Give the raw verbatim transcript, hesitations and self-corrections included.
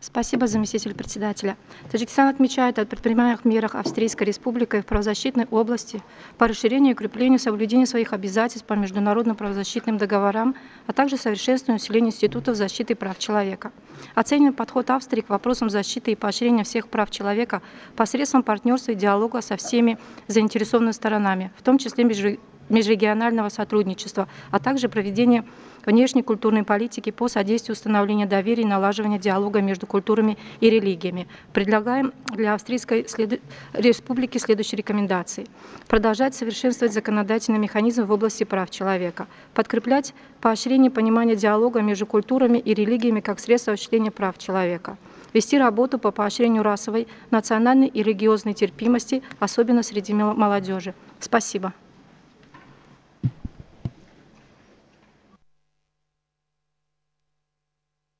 Спасибо, заместитель председателя. Таджикистан отмечает о предпринимаемых мерах Австрийской Республикой в правозащитной области по расширению и укреплению соблюдения своих обязательств по международным правозащитным договорам, а также совершенствованию и усилению институтов защиты прав человека. Оцениваем подход Австрии к вопросам защиты и поощрения всех прав человека посредством партнерства и диалога со всеми заинтересованными сторонами, в том числе межрегионального сотрудничества, а также проведения внешней культурной политики по содействию установлению доверия и налаживанию диалога между культурами и религиями. Предлагаем для Австрийской Республики следующие рекомендации. Продолжать совершенствовать законодательный механизм в области прав человека. Подкреплять поощрение и понимание диалога между культурами и религиями как средство осуществления прав человека. Вести работу по поощрению расовой, национальной и религиозной терпимости, особенно среди молодежи. Спасибо.